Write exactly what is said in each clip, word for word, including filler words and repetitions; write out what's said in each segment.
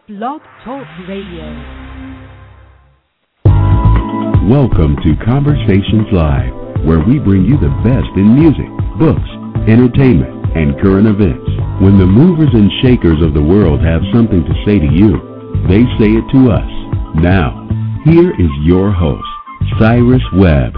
Blog Talk Radio. Welcome to Conversations Live, where we bring you the best in music, books, entertainment, and current events. When the movers and shakers of the world have something to say to you, they say it to us. Now, here is your host, Cyrus Webb.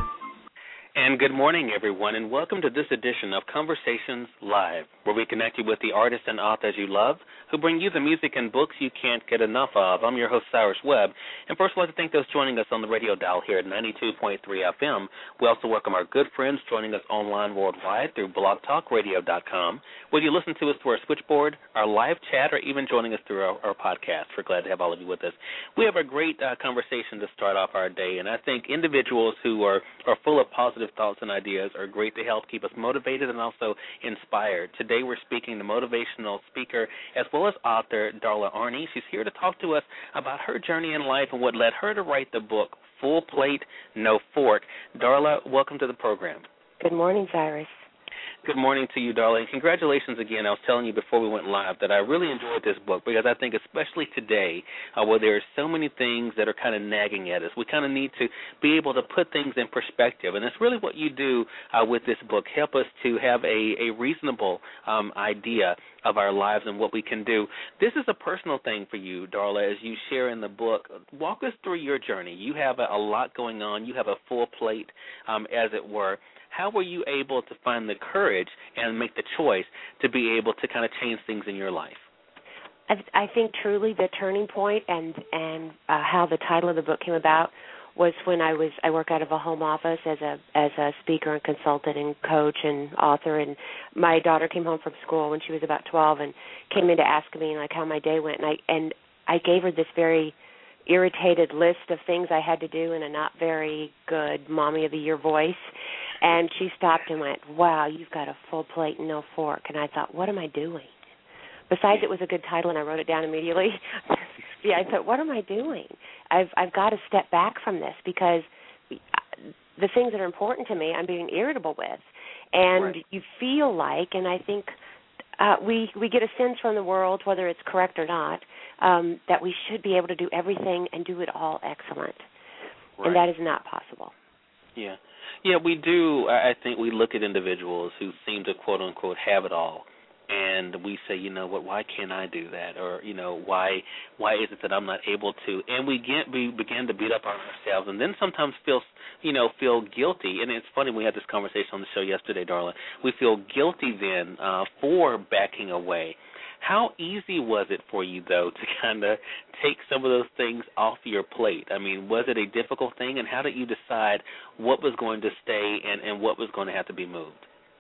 And good morning, everyone, and welcome to this edition of Conversations Live, where we connect you with the artists and authors you love, who bring you the music and books you can't get enough of. I'm your host, Cyrus Webb, and first I'd like to thank those joining us on the radio dial here at ninety-two point three F M. We also welcome our good friends joining us online worldwide through blog talk radio dot com, whether you listen to us through our switchboard, our live chat, or even joining us through our, our podcast. We're glad to have all of you with us. We have a great uh, conversation to start off our day, and I think individuals who are, are full of positive thoughts and ideas are great to help keep us motivated and also inspired. Today we're speaking to motivational speaker as well as author Darla Arney. She's here to talk to us about her journey in life and what led her to write the book Full Plate, No Fork. Darla, welcome to the program. Good morning, Cyrus. Good morning to you, darling. Congratulations again. I was telling you before we went live that I really enjoyed this book because I think especially today uh, where there are so many things that are kind of nagging at us, we kind of need to be able to put things in perspective. And that's really what you do uh, with this book, help us to have a, a reasonable um, idea of our lives and what we can do. This is a personal thing for you, Darla, as you share in the book. Walk us through your journey. You have a, a lot going on. You have a full plate, um, as it were. How were you able to find the courage and make the choice to be able to kind of change things in your life? I, I think truly the turning point and and uh, how the title of the book came about was when I was I work out of a home office as a as a speaker and consultant and coach and author, and my daughter came home from school when she was about twelve and came in to ask me like how my day went, and I and I gave her this very irritated list of things I had to do in a not very good mommy of the year voice. And she stopped and went, wow, you've got a full plate and no fork. And I thought, what am I doing? Besides, it was a good title, and I wrote it down immediately. yeah, I thought, what am I doing? I've I've got to step back from this because the things that are important to me I'm being irritable with. And right. You feel like, and I think uh, we, we get a sense from the world, whether it's correct or not, um, that we should be able to do everything and do it all excellent. Right. And that is not possible. Yeah. Yeah, we do. I think we look at individuals who seem to, quote, unquote, have it all, and we say, you know what, why can't I do that? Or, you know, why why is it that I'm not able to? And we get we begin to beat up on ourselves and then sometimes feel, you know, feel guilty. And it's funny, we had this conversation on the show yesterday, Darla. We feel guilty then uh, for backing away. How easy was it for you, though, to kind of take some of those things off your plate? I mean, was it a difficult thing, and how did you decide what was going to stay and, and what was going to have to be moved?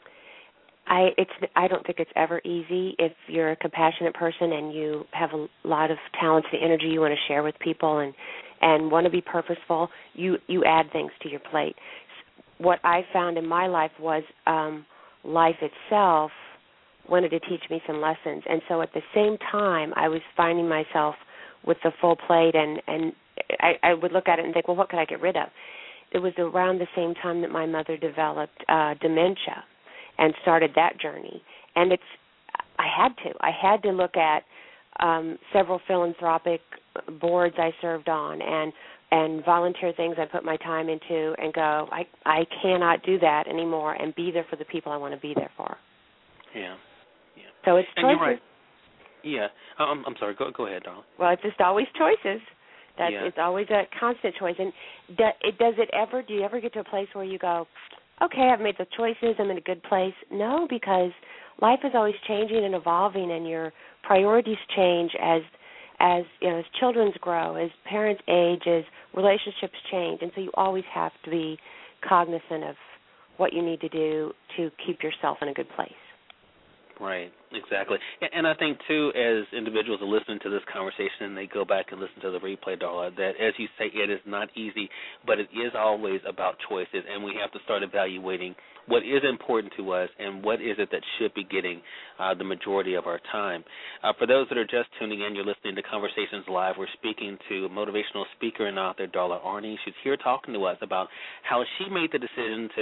I it's I don't think it's ever easy if you're a compassionate person and you have a lot of talents and energy you want to share with people and, and want to be purposeful, you, you add things to your plate. What I found in my life was um, life itself wanted to teach me some lessons. And so at the same time, I was finding myself with the full plate, and, and I, I would look at it and think, well, what could I get rid of? It was around the same time that my mother developed uh, dementia and started that journey. And it's, I had to. I had to look at um, several philanthropic boards I served on and and volunteer things I put my time into and go, I, I cannot do that anymore and be there for the people I want to be there for. Yeah. So it's and choices. You're right. Yeah. Um, I'm sorry. Go go ahead, Darla. Well, it's just always choices. That's yeah. It's always a constant choice. And do, it, does it ever, do you ever get to a place where you go, okay, I've made the choices, I'm in a good place? No, because life is always changing and evolving, and your priorities change as, as, you know, as children grow, as parents age, as relationships change. And so you always have to be cognizant of what you need to do to keep yourself in a good place. Right, exactly. And I think, too, as individuals are listening to this conversation and they go back and listen to the replay, Darla, that, as you say, it is not easy, but it is always about choices, and we have to start evaluating what is important to us and what is it that should be getting uh, the majority of our time. Uh, for those that are just tuning in, you're listening to Conversations Live. We're speaking to motivational speaker and author Darla Arney. She's here talking to us about how she made the decision to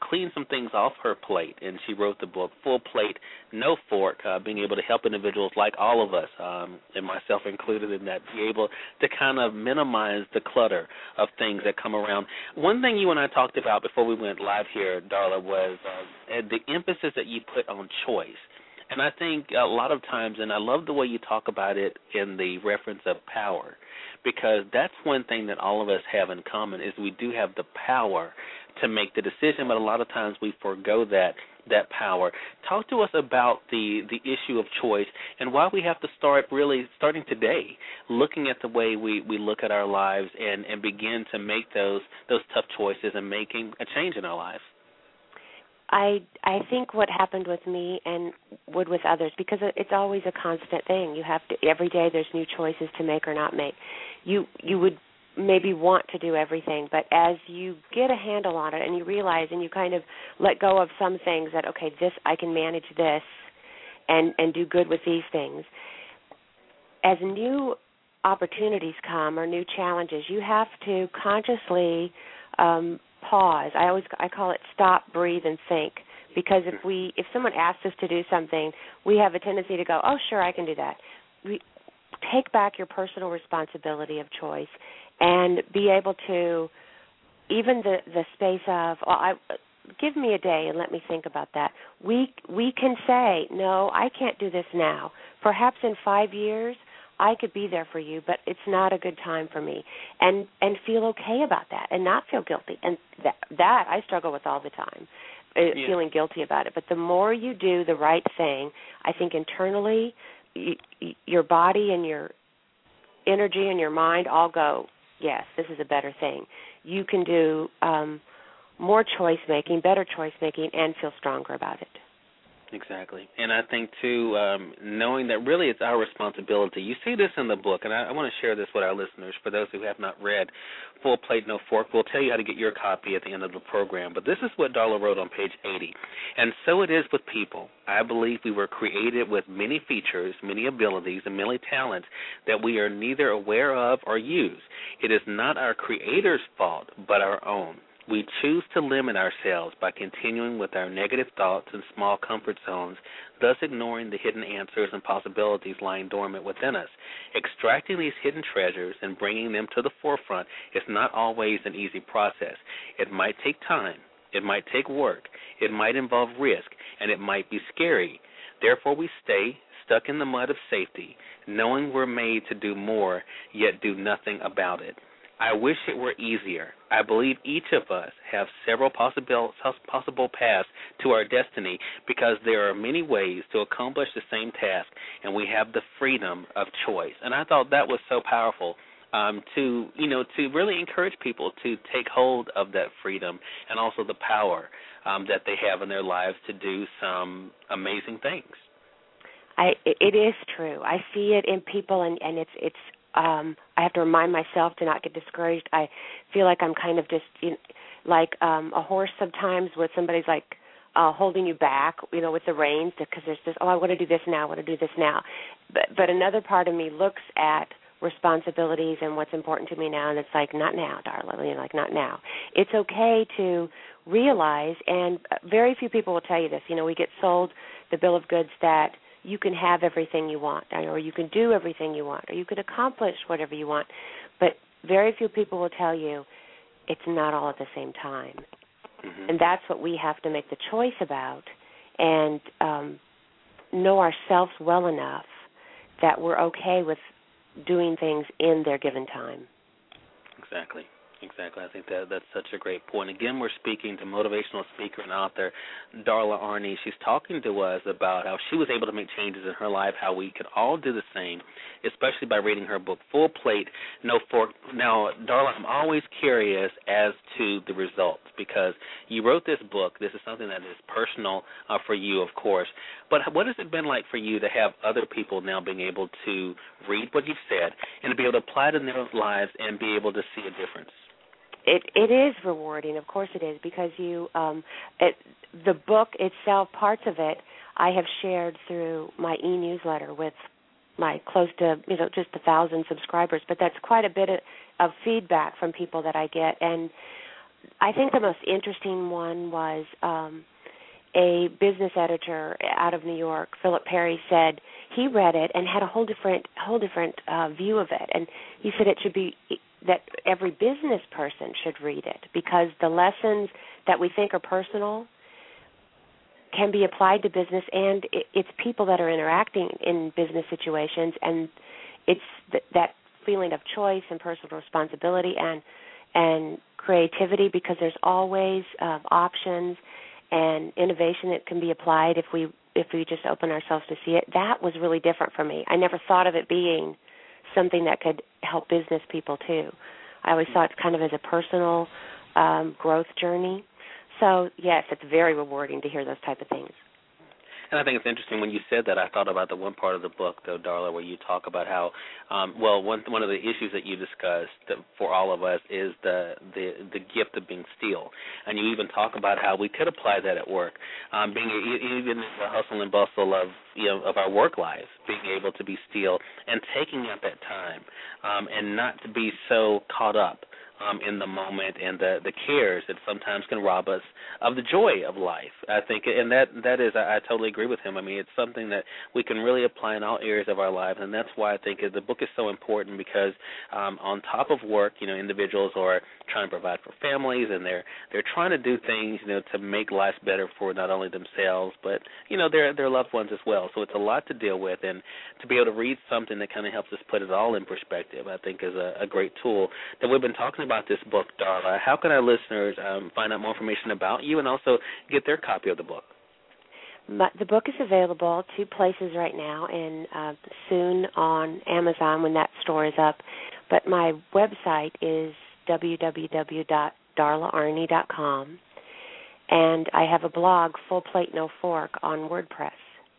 clean some things off her plate, and she wrote the book Full Plate, No Fork, uh, being able to help individuals like all of us, um, and myself included in that, be able to kind of minimize the clutter of things that come around. One thing you and I talked about before we went live here, Darla, was uh, the emphasis that you put on choice. And I think a lot of times, and I love the way you talk about it in the reference of power, because that's one thing that all of us have in common is we do have the power to make the decision, but a lot of times we forego that that power. Talk to us about the, the issue of choice and why we have to start really starting today, looking at the way we, we look at our lives and, and begin to make those those tough choices and making a change in our lives. I I think what happened with me and would with others, because it's always a constant thing. You have to, every day there's new choices to make or not make. You you would maybe want to do everything, but as you get a handle on it and you realize and you kind of let go of some things that, okay, this, I can manage this and, and do good with these things. As new opportunities come or new challenges, you have to consciously um, pause. I always I call it stop, breathe, and think. Because if we if someone asks us to do something, we have a tendency to go, oh, sure, I can do that. We take back your personal responsibility of choice and be able to, even the, the space of, well, I, give me a day and let me think about that. We we can say, no, I can't do this now. Perhaps in five years I could be there for you, but it's not a good time for me. And and feel okay about that and not feel guilty. And that, that I struggle with all the time, yeah. feeling guilty about it. But the more you do the right thing, I think internally you, your body and your energy and your mind all go, yes, this is a better thing. You can do um, more choice-making, better choice-making, and feel stronger about it. Exactly. And I think, too, um, knowing that really it's our responsibility. You see this in the book, and I, I want to share this with our listeners. For those who have not read Full Plate, No Fork, we'll tell you how to get your copy at the end of the program. But this is what Darla wrote on page eighty. And so it is with people. I believe we were created with many features, many abilities, and many talents that we are neither aware of or use. It is not our Creator's fault, but our own. We choose to limit ourselves by continuing with our negative thoughts and small comfort zones, thus ignoring the hidden answers and possibilities lying dormant within us. Extracting these hidden treasures and bringing them to the forefront is not always an easy process. It might take time, it might take work, it might involve risk, and it might be scary. Therefore, we stay stuck in the mud of safety, knowing we're made to do more, yet do nothing about it. I wish it were easier. I believe each of us have several possible possible paths to our destiny because there are many ways to accomplish the same task, and we have the freedom of choice. And I thought that was so powerful um, to, you know, to really encourage people to take hold of that freedom and also the power um, that they have in their lives to do some amazing things. I, it is true. I see it in people, and, and it's it's. Um, I have to remind myself to not get discouraged. I feel like I'm kind of just you know, like um, a horse sometimes where somebody's like uh, holding you back, you know, with the reins because there's this, oh, I want to do this now, I want to do this now. But, but another part of me looks at responsibilities and what's important to me now, and it's like, not now, darling, you know, like, not now. It's okay to realize, and very few people will tell you this, you know, we get sold the bill of goods that you can have everything you want, or you can do everything you want, or you can accomplish whatever you want. But very few people will tell you it's not all at the same time. Mm-hmm. And that's what we have to make the choice about and um, know ourselves well enough that we're okay with doing things in their given time. Exactly. Exactly. I think that that's such a great point. Again, we're speaking to motivational speaker and author Darla Arney. She's talking to us about how she was able to make changes in her life, how we could all do the same, especially by reading her book, Full Plate, No Fork. Now, Darla, I'm always curious as to the results because you wrote this book. This is something that is personal uh, for you, of course. But what has it been like for you to have other people now being able to read what you've said and to be able to apply it in their lives and be able to see a difference? It it is rewarding, of course it is, because you um, it, the book itself, parts of it, I have shared through my e-newsletter with my close to you know just a thousand subscribers. But that's quite a bit of, of feedback from people that I get, and I think the most interesting one was um, a business editor out of New York, Philip Perry, said he read it and had a whole different whole different uh, view of it, and he said it should be that every business person should read it because the lessons that we think are personal can be applied to business, and it's people that are interacting in business situations, and it's th- that feeling of choice and personal responsibility and and creativity, because there's always uh, options and innovation that can be applied if we if we just open ourselves to see it. That was really different for me. I never thought of it being something that could help business people too. I always saw it kind of as a personal um, growth journey. So, yes, it's very rewarding to hear those type of things. And I think it's interesting when you said that. I thought about the one part of the book, though, Darla, where you talk about how, um, well, one one of the issues that you discussed that for all of us is the, the the gift of being still. And you even talk about how we could apply that at work, um, being even in the hustle and bustle of you know of our work lives, being able to be still and taking up that time um, and not to be so caught up Um, in the moment and the, the cares that sometimes can rob us of the joy of life. I think, and that that is, I, I totally agree with him. I mean, it's something that we can really apply in all areas of our lives, and that's why I think the book is so important because um, on top of work, you know, individuals are trying to provide for families, and they're they're trying to do things, you know, to make life better for not only themselves, but, you know, their their loved ones as well. So it's a lot to deal with, and to be able to read something that kind of helps us put it all in perspective, I think is a, a great tool that we've been talking about this book, Darla. How can our listeners um, find out more information about you and also get their copy of the book? My, the book is available two places right now, and uh, soon on Amazon when that store is up. But my website is w w w dot darla arney dot com, and I have a blog, Full Plate No Fork, on WordPress.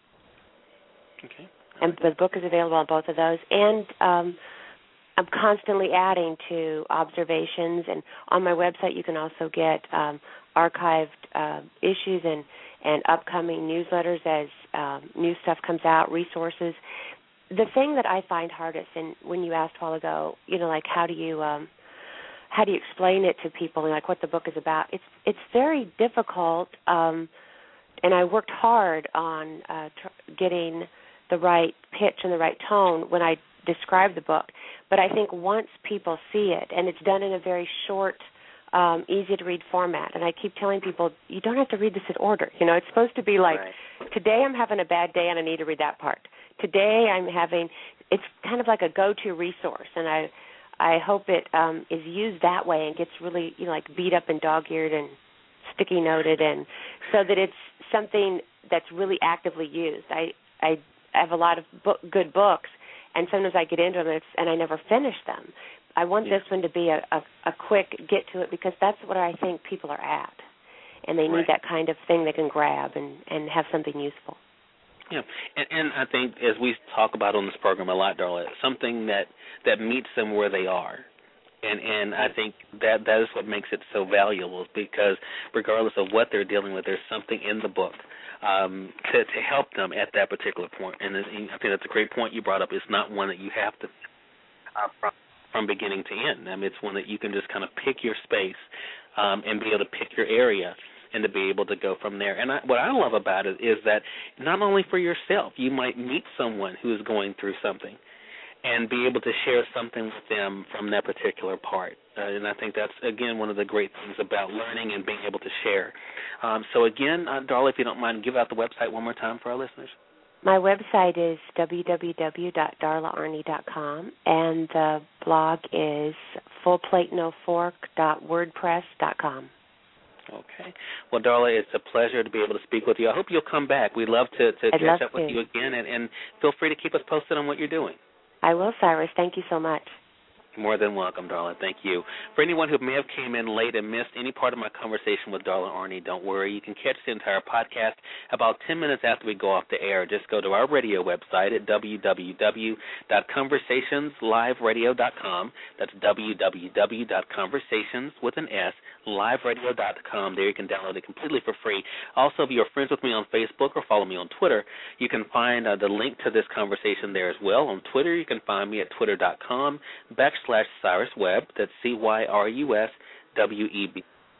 Okay. And the book is available on both of those. And um, I'm constantly adding to observations, and on my website you can also get um, archived uh, issues and, and upcoming newsletters as um, new stuff comes out, resources. The thing that I find hardest, and when you asked a while ago, you know, like how do you um, how do you explain it to people, and like what the book is about? It's it's very difficult, um, and I worked hard on uh, tr- getting the right pitch and the right tone when I describe the book. But I think once people see it, and it's done in a very short, um, easy-to-read format, and I keep telling people, you don't have to read this in order. You know, it's supposed to be like, right. Today I'm having a bad day and I need to read that part. Today I'm having, it's kind of like a go-to resource, and I I hope it um, is used that way and gets really, you know, like beat up and dog-eared and sticky-noted, and so that it's something that's really actively used. I, I have a lot of book, good books, and sometimes I get into them and, it's, and I never finish them. I want yeah. this one to be a, a, a quick get to it because that's what I think people are at, and they need right. that kind of thing they can grab and, and have something useful. Yeah, and, and I think as we talk about on this program a lot, Darla, something that, that meets them where they are. And and I think that that is what makes it so valuable, because regardless of what they're dealing with, there's something in the book um, to, to help them at that particular point. And I think that's a great point you brought up. It's not one that you have to uh, from, from beginning to end. I mean, it's one that you can just kind of pick your space um, and be able to pick your area and to be able to go from there. And I, what I love about it is that not only for yourself, you might meet someone who is going through something and be able to share something with them from that particular part. Uh, and I think that's, again, one of the great things about learning and being able to share. Um, so, again, uh, Darla, if you don't mind, give out the website one more time for our listeners. My website is w w w dot darla arney dot com, and the blog is full plate no fork dot wordpress dot com. Okay. Well, Darla, it's a pleasure to be able to speak with you. I hope you'll come back. We'd love to, to catch up with you again, and, and feel free to keep us posted on what you're doing. I will, Cyrus. Thank you so much. More than welcome, Darla. Thank you. For anyone who may have came in late and missed any part of my conversation with Darla Arney, don't worry. You can catch the entire podcast about ten minutes after we go off the air. Just go to our radio website at w w w dot conversations live radio dot com. That's w w w dot conversations with an S, live radio dot com. There you can download it completely for free. Also, if you're friends with me on Facebook or follow me on Twitter, you can find uh, the link to this conversation there as well. On Twitter, you can find me at twitter dot com backslash Cyrus Webb. That's C Y R U S W E B.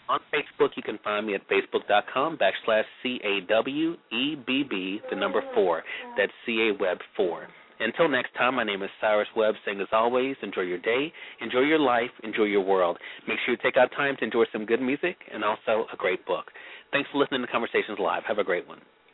On Facebook, you can find me at facebook.com backslash C-A-W-E-B-B, the number four. That's C A Webb four. Until next time, my name is Cyrus Webb, saying as always, enjoy your day, enjoy your life, enjoy your world. Make sure you take out time to enjoy some good music and also a great book. Thanks for listening to Conversations Live. Have a great one.